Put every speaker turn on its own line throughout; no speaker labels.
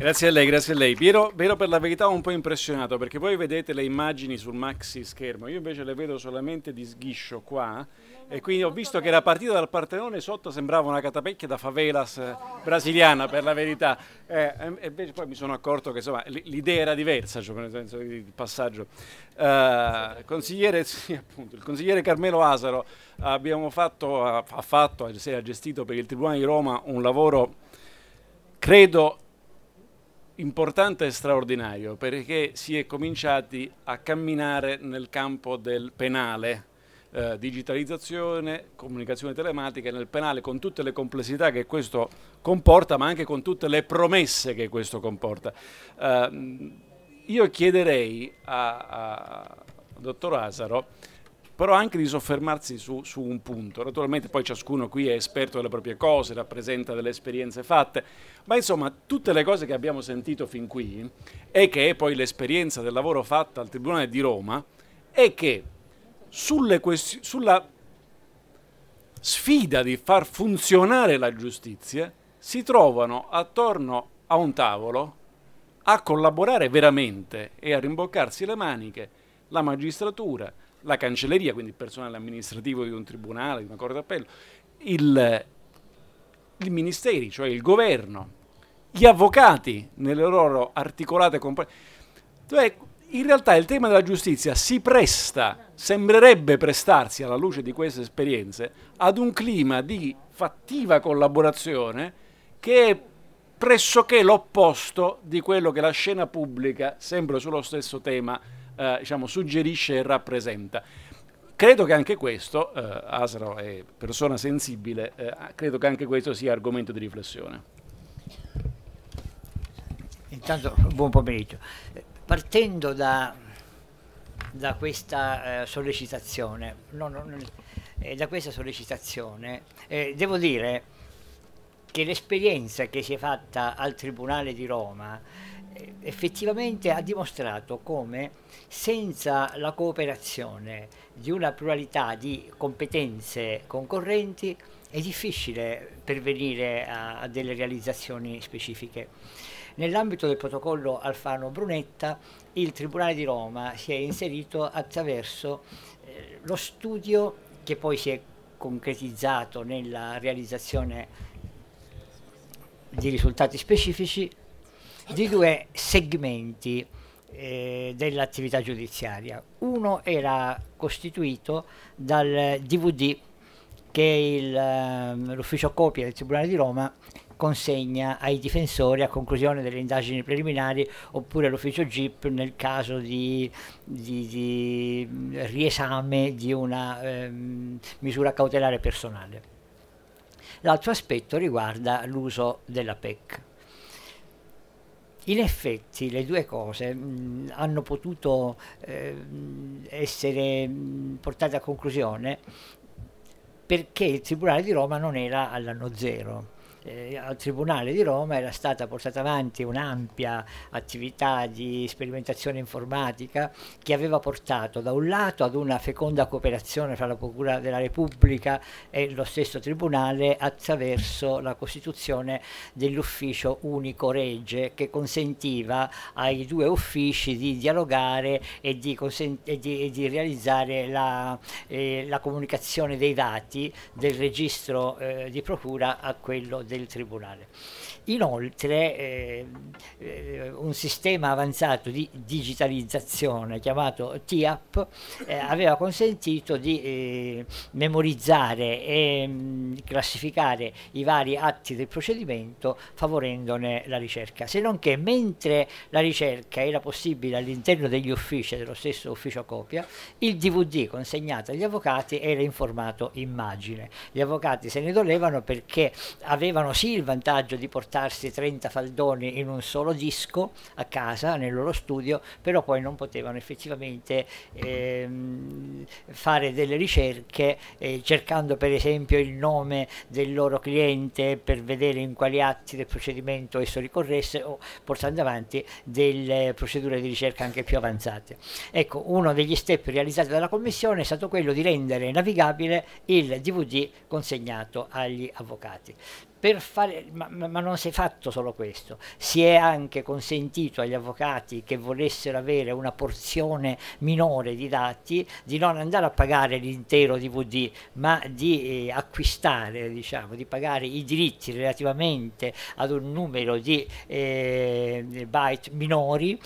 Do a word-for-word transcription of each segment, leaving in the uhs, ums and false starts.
Grazie a lei, grazie a lei. Piero, Piero per la verità un po' impressionato perché voi vedete le immagini sul maxi schermo, io invece le vedo solamente di sghiscio qua e quindi ho visto che era partita dal Partenone, sotto sembrava una catapecchia da favelas eh, brasiliana per la verità. Eh, e invece poi mi sono accorto che insomma l- l'idea era diversa, cioè nel senso di di passaggio. Eh, consigliere, sì, appunto, il consigliere Carmelo Asaro abbiamo fatto, ha, ha fatto, si è gestito per il Tribunale di Roma un lavoro, credo, importante e straordinario perché si è cominciati a camminare nel campo del penale, eh, digitalizzazione, comunicazione telematica nel penale con tutte le complessità che questo comporta, ma anche con tutte le promesse che questo comporta. Eh, io chiederei a, a dottor Asaro però anche di soffermarsi su, su un punto. Naturalmente poi ciascuno qui è esperto delle proprie cose, rappresenta delle esperienze fatte, ma insomma tutte le cose che abbiamo sentito fin qui e che è poi l'esperienza del lavoro fatta al Tribunale di Roma è che sulle questi- sulla sfida di far funzionare la giustizia si trovano attorno a un tavolo a collaborare veramente e a rimboccarsi le maniche la magistratura, la cancelleria, quindi il personale amministrativo di un tribunale, di una corte d'appello, il, i ministeri, cioè il governo, gli avvocati nelle loro articolate componenti. Cioè, in realtà il tema della giustizia si presta, sembrerebbe prestarsi alla luce di queste esperienze, ad un clima di fattiva collaborazione che è pressoché l'opposto di quello che la scena pubblica, sempre sullo stesso tema, eh, diciamo, suggerisce e rappresenta. Credo che anche questo, eh, Asaro è persona sensibile, eh, credo che anche questo sia argomento di riflessione.
Intanto, buon pomeriggio. Eh, Partendo da, da questa eh, sollecitazione, no, no, non- eh, da questa sollecitazione, eh, devo dire che l'esperienza che si è fatta al Tribunale di Roma eh, effettivamente ha dimostrato come senza la cooperazione di una pluralità di competenze concorrenti è difficile pervenire a, a delle realizzazioni specifiche. Nell'ambito del protocollo Alfano-Brunetta, il Tribunale di Roma si è inserito attraverso eh, lo studio che poi si è concretizzato nella realizzazione di risultati specifici di due segmenti eh, dell'attività giudiziaria. Uno era costituito dal D V D che il, ehm, l'ufficio copia del Tribunale di Roma consegna ai difensori a conclusione delle indagini preliminari oppure l'ufficio G I P nel caso di, di- di riesame di una ehm, misura cautelare personale. L'altro aspetto riguarda l'uso della P E C. In effetti le due cose mh, hanno potuto eh, mh, essere mh, portate a conclusione perché il Tribunale di Roma non era all'anno zero. Eh, al Tribunale di Roma era stata portata avanti un'ampia attività di sperimentazione informatica che aveva portato da un lato ad una feconda cooperazione fra la Procura della Repubblica e lo stesso Tribunale attraverso la costituzione dell'ufficio unico regge che consentiva ai due uffici di dialogare e di, consen- e di, e di realizzare la, eh, la comunicazione dei dati del registro eh, di procura a quello del tribunale. Inoltre eh, eh, un sistema avanzato di digitalizzazione chiamato T I A P eh, aveva consentito di eh, memorizzare e mh, classificare i vari atti del procedimento favorendone la ricerca, se non che mentre la ricerca era possibile all'interno degli uffici dello stesso ufficio copia, il D V D consegnato agli avvocati era in formato immagine. Gli avvocati se ne dolevano perché avevano sì il vantaggio di portarsi trenta faldoni in un solo disco a casa, nel loro studio, però poi non potevano effettivamente ehm, fare delle ricerche eh, cercando per esempio il nome del loro cliente per vedere in quali atti del procedimento esso ricorresse o portando avanti delle procedure di ricerca anche più avanzate. Ecco, uno degli step realizzati dalla Commissione è stato quello di rendere navigabile il D V D consegnato agli avvocati. Per fare, ma, ma non si è fatto solo questo, si è anche consentito agli avvocati che volessero avere una porzione minore di dati di non andare a pagare l'intero D V D, ma di eh, acquistare, diciamo, di pagare i diritti relativamente ad un numero di eh, byte minori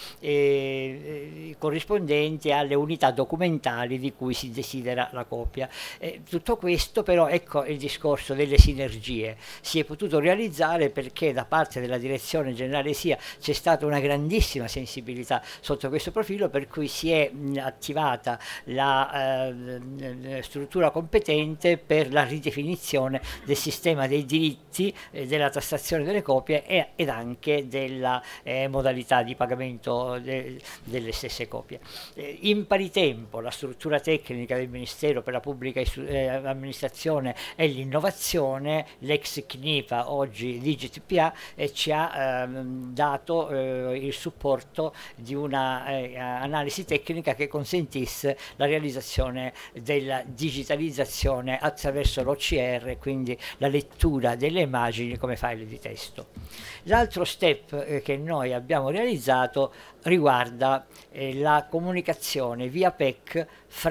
eh, corrispondenti alle unità documentali di cui si desidera la copia. Eh, tutto questo però, ecco il discorso delle sinergie, si è potuto realizzare perché da parte della direzione generale S I A c'è stata una grandissima sensibilità sotto questo profilo, per cui si è mh, attivata la eh, struttura competente per la ridefinizione del sistema dei diritti, eh, della tassazione delle copie e, ed anche della eh, modalità di pagamento de, delle stesse copie. Eh, in pari tempo la struttura tecnica del Ministero per la Pubblica eh, Amministrazione e l'Innovazione, l'ex C N I P A, oggi DigitPA, eh, ci ha ehm, dato eh, il supporto di una eh, analisi tecnica che consentisse la realizzazione della digitalizzazione attraverso l'O C R, quindi la lettura delle immagini come file di testo. L'altro step eh, che noi abbiamo realizzato riguarda eh, la comunicazione via P E C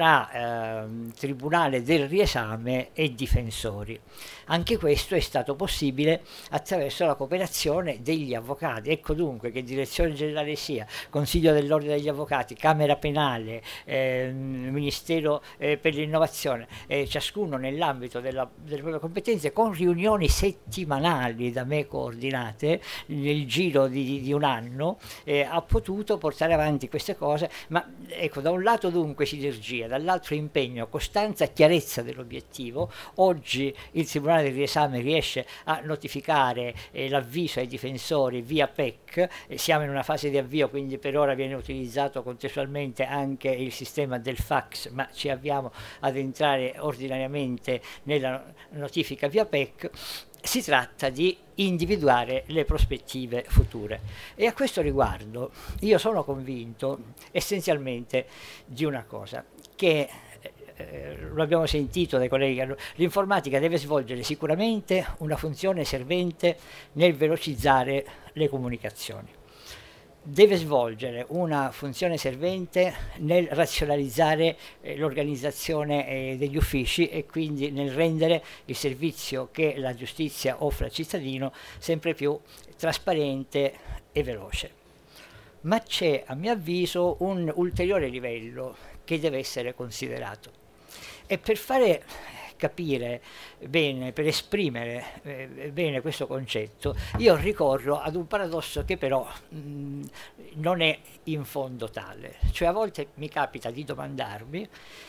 fra eh, Tribunale del Riesame e difensori. Anche questo è stato possibile attraverso la cooperazione degli avvocati. Ecco dunque che Direzione Generale S I A, Consiglio dell'Ordine degli Avvocati, Camera Penale, eh, Ministero eh, per l'Innovazione, eh, ciascuno nell'ambito della, delle proprie competenze, con riunioni settimanali da me coordinate nel giro di, di un anno, eh, ha potuto portare avanti queste cose, ma ecco, da un lato dunque sinergia, dall'altro impegno, costanza e chiarezza dell'obiettivo. Oggi il Tribunale del Riesame riesce a notificare eh, l'avviso ai difensori via P E C, eh, siamo in una fase di avvio, quindi per ora viene utilizzato contestualmente anche il sistema del fax, ma ci avviamo ad entrare ordinariamente nella notifica via P E C. Si tratta di individuare le prospettive future e a questo riguardo io sono convinto essenzialmente di una cosa, che eh, lo abbiamo sentito dai colleghi, l'informatica deve svolgere sicuramente una funzione servente nel velocizzare le comunicazioni, deve svolgere una funzione servente nel razionalizzare eh, l'organizzazione eh, degli uffici e quindi nel rendere il servizio che la giustizia offre al cittadino sempre più trasparente e veloce. Ma c'è, a mio avviso, un ulteriore livello che deve essere considerato. E per fare capire bene, per esprimere eh, bene questo concetto, io ricorro ad un paradosso che però mh, non è in fondo tale. Cioè a volte mi capita di domandarmi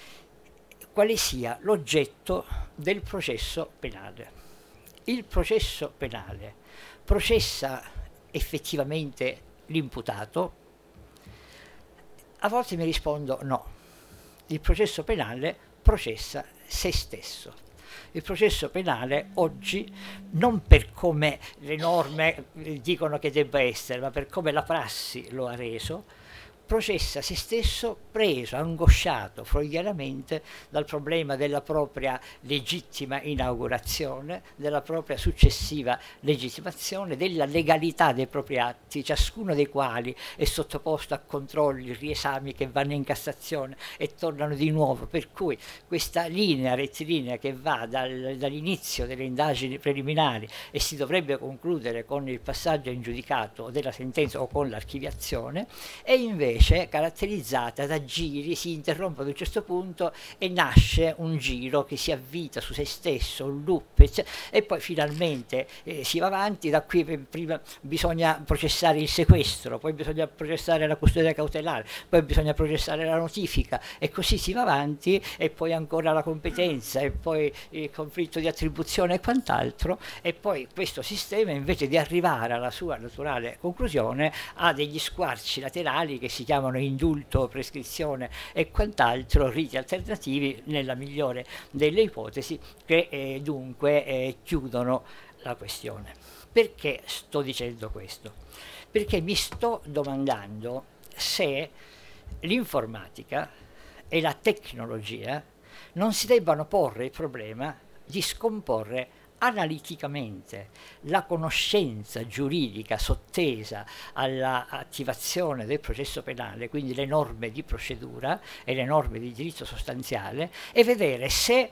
quale sia l'oggetto del processo penale. Il processo penale processa effettivamente l'imputato? A volte mi rispondo no. Il processo penale processa se stesso. Il processo penale oggi, non per come le norme dicono che debba essere, ma per come la prassi lo ha reso, processa se stesso preso, angosciato freudianamente dal problema della propria legittima inaugurazione, della propria successiva legittimazione, della legalità dei propri atti, ciascuno dei quali è sottoposto a controlli, riesami che vanno in Cassazione e tornano di nuovo, per cui questa linea rettilinea che va dal, dall'inizio delle indagini preliminari e si dovrebbe concludere con il passaggio in giudicato della sentenza o con l'archiviazione, è invece caratterizzata da giri, si interrompe ad un certo punto e nasce un giro che si avvita su se stesso, un loop, eccetera, e poi finalmente eh, si va avanti. Da qui prima bisogna processare il sequestro, poi bisogna processare la custodia cautelare, poi bisogna processare la notifica e così si va avanti, e poi ancora la competenza e poi il conflitto di attribuzione e quant'altro, e poi questo sistema, invece di arrivare alla sua naturale conclusione, ha degli squarci laterali che si chiamano indulto, prescrizione e quant'altro, riti alternativi nella migliore delle ipotesi, che eh, dunque eh, chiudono la questione. Perché sto dicendo questo? Perché mi sto domandando se l'informatica e la tecnologia non si debbano porre il problema di scomporre analiticamente la conoscenza giuridica sottesa all'attivazione del processo penale, quindi le norme di procedura e le norme di diritto sostanziale, e vedere se,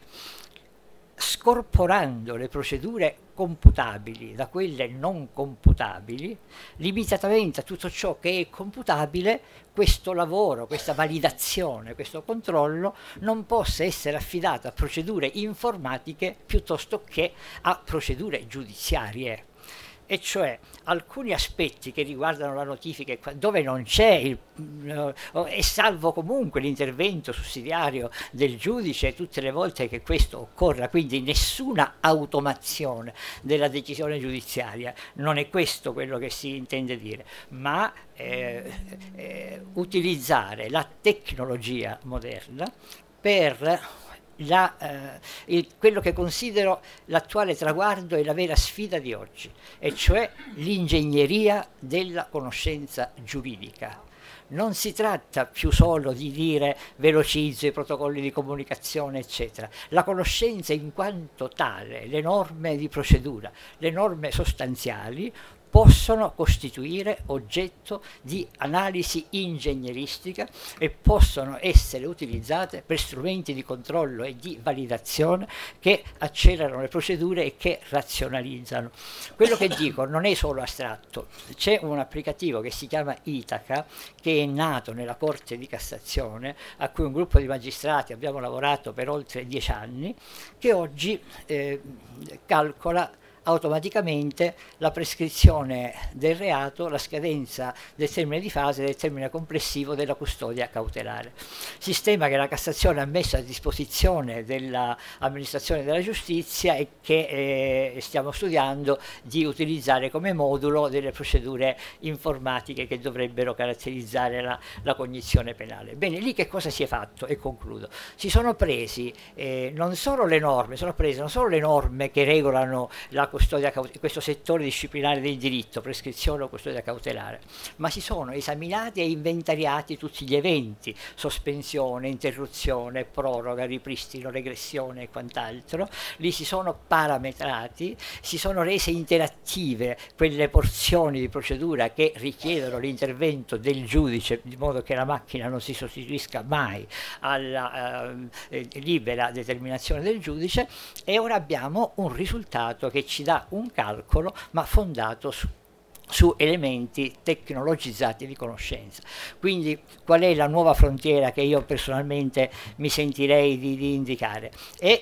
scorporando le procedure computabili da quelle non computabili, limitatamente a tutto ciò che è computabile, questo lavoro, questa validazione, questo controllo non possa essere affidato a procedure informatiche piuttosto che a procedure giudiziarie. E cioè alcuni aspetti che riguardano la notifica dove non c'è il, e salvo comunque l'intervento sussidiario del giudice tutte le volte che questo occorra, quindi nessuna automazione della decisione giudiziaria, non è questo quello che si intende dire, ma eh, eh, utilizzare la tecnologia moderna per La, eh, il, quello che considero l'attuale traguardo e la vera sfida di oggi, e cioè l'ingegneria della conoscenza giuridica. Non si tratta più solo di dire velocizzo i protocolli di comunicazione, eccetera. La conoscenza in quanto tale, le norme di procedura, le norme sostanziali, possono costituire oggetto di analisi ingegneristica e possono essere utilizzate per strumenti di controllo e di validazione che accelerano le procedure e che razionalizzano. Quello che dico non è solo astratto, c'è un applicativo che si chiama Itaca, che è nato nella Corte di Cassazione, a cui un gruppo di magistrati abbiamo lavorato per oltre dieci anni, che oggi eh, calcola automaticamente la prescrizione del reato, la scadenza del termine di fase e del termine complessivo della custodia cautelare. Sistema che la Cassazione ha messo a disposizione dell'amministrazione della giustizia e che eh, stiamo studiando di utilizzare come modulo delle procedure informatiche che dovrebbero caratterizzare la, la cognizione penale. Bene, lì che cosa si è fatto? E concludo. Si sono presi eh, non solo le norme, sono prese non solo le norme che regolano la custodia, questo settore disciplinare del diritto, prescrizione o custodia cautelare, ma si sono esaminati e inventariati tutti gli eventi, sospensione, interruzione, proroga, ripristino, regressione e quant'altro, li si sono parametrati, si sono rese interattive quelle porzioni di procedura che richiedono l'intervento del giudice, di modo che la macchina non si sostituisca mai alla eh, libera determinazione del giudice, e ora abbiamo un risultato che ci dà un calcolo ma fondato su su elementi tecnologizzati di conoscenza. Quindi qual è la nuova frontiera che io personalmente mi sentirei di, di indicare? È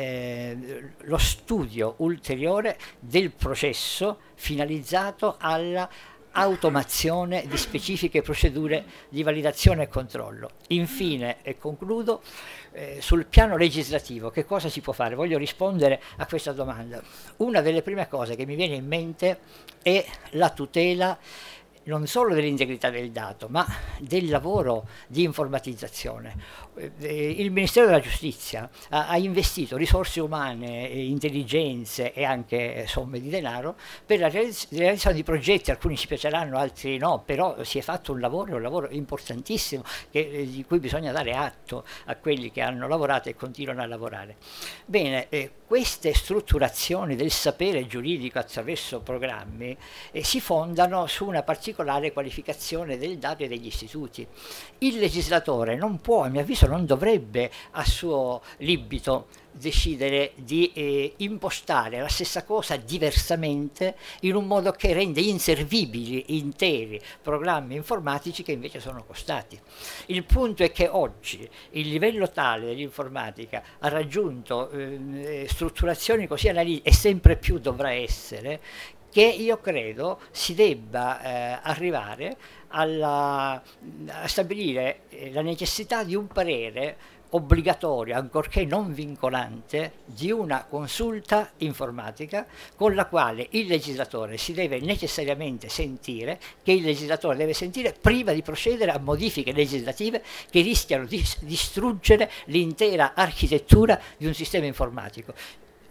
eh, lo studio ulteriore del processo finalizzato alla automazione di specifiche procedure di validazione e controllo. Infine, e concludo, eh, sul piano legislativo che cosa si può fare? Voglio rispondere a questa domanda. Una delle prime cose che mi viene in mente è la tutela non solo dell'integrità del dato, ma del lavoro di informatizzazione. Il Ministero della Giustizia ha, ha investito risorse umane, intelligenze e anche somme di denaro per la realizzazione di progetti, alcuni ci piaceranno, altri no, però si è fatto un lavoro, un lavoro importantissimo che, di cui bisogna dare atto a quelli che hanno lavorato e continuano a lavorare. Bene, eh, queste strutturazioni del sapere giuridico attraverso programmi eh, si fondano su una particolare qualificazione del dato e degli istituti. Il legislatore non può, a mio avviso non dovrebbe a suo libito decidere di eh, impostare la stessa cosa diversamente in un modo che rende inservibili interi programmi informatici che invece sono costati. Il punto è che oggi il livello tale dell'informatica ha raggiunto eh, strutturazioni così analitiche, e sempre più dovrà essere, che io credo si debba eh, arrivare alla, a stabilire eh, la necessità di un parere obbligatorio, ancorché non vincolante, di una consulta informatica con la quale il legislatore si deve necessariamente sentire, che il legislatore deve sentire prima di procedere a modifiche legislative che rischiano di distruggere l'intera architettura di un sistema informatico.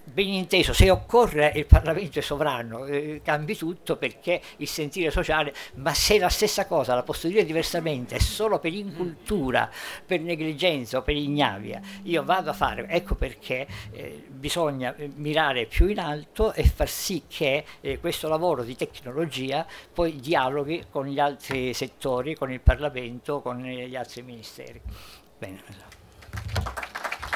ben inteso, se occorre il Parlamento è sovrano, eh, cambi tutto perché il sentire sociale, ma se la stessa cosa la posso dire diversamente, è solo per incultura, per negligenza o per ignavia, io vado a fare, ecco perché eh, bisogna mirare più in alto e far sì che eh, questo lavoro di tecnologia poi dialoghi con gli altri settori, con il Parlamento, con eh, gli altri ministeri. Bene.